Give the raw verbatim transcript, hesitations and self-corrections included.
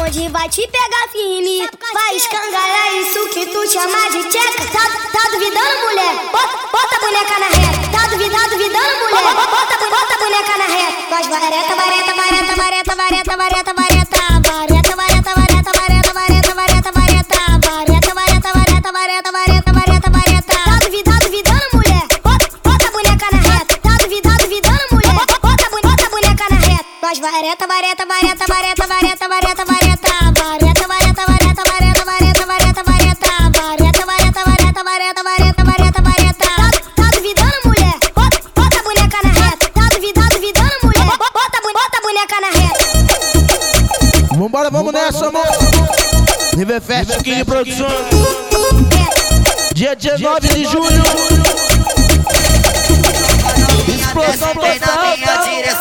Hoje vai te pegar firme, vai escangalhar isso que tu chama de tcheca. Tá, tá duvidando, mulher? Bota, bota a boneca na reta. Tá duvidando, duvidando, mulher? Bota, bota a boneca na reta. Faz vareta, vareta, vareta, vareta, vareta, vareta, vareta. Vareta, vareta, vareta, vareta, vareta, vareta, vareta. Vareta, vareta, vareta, vareta, vareta, vareta, vareta. Tá duvidando, duvidando, mulher? Bota, bota a boneca na reta. Tá duvidando, duvidando, mulher? Bota, bota a boneca na reta. Faz vareta, vareta, vareta, vareta, vareta, vareta, vareta. Vareta, vareta, vareta, vareta, vareta, vareta, vareta. Vareta, vareta, vareta, vareta, vareta, vareta, vareta. Tá, tá duvidando, mulher? Bota, bota a boneca na reta. Tá duvidando, duvidando, mulher? Bota, bota a boneca na reta. Vambora, vamos nessa, amor. Nível Fest King Produções. Dia dezenove de julho. Explosão total.